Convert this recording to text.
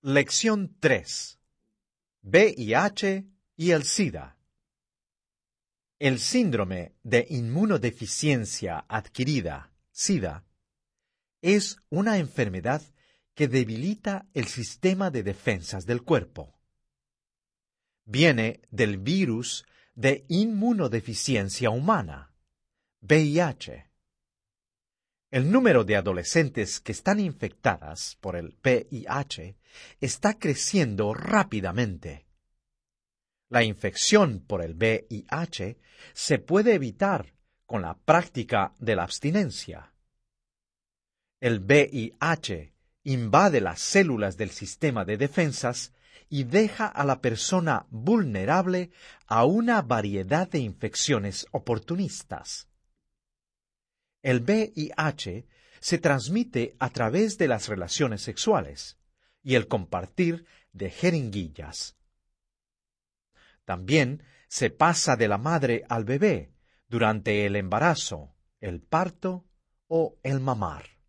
Lección 3. VIH y el SIDA. El síndrome de inmunodeficiencia adquirida, SIDA, es una enfermedad que debilita el sistema de defensas del cuerpo. Viene del virus de inmunodeficiencia humana, VIH. El número de adolescentes que están infectadas por el VIH está creciendo rápidamente. La infección por el VIH se puede evitar con la práctica de la abstinencia. El VIH invade las células del sistema de defensas y deja a la persona vulnerable a una variedad de infecciones oportunistas. El VIH se transmite a través de las relaciones sexuales y el compartir de jeringuillas. También se pasa de la madre al bebé durante el embarazo, el parto o el mamar.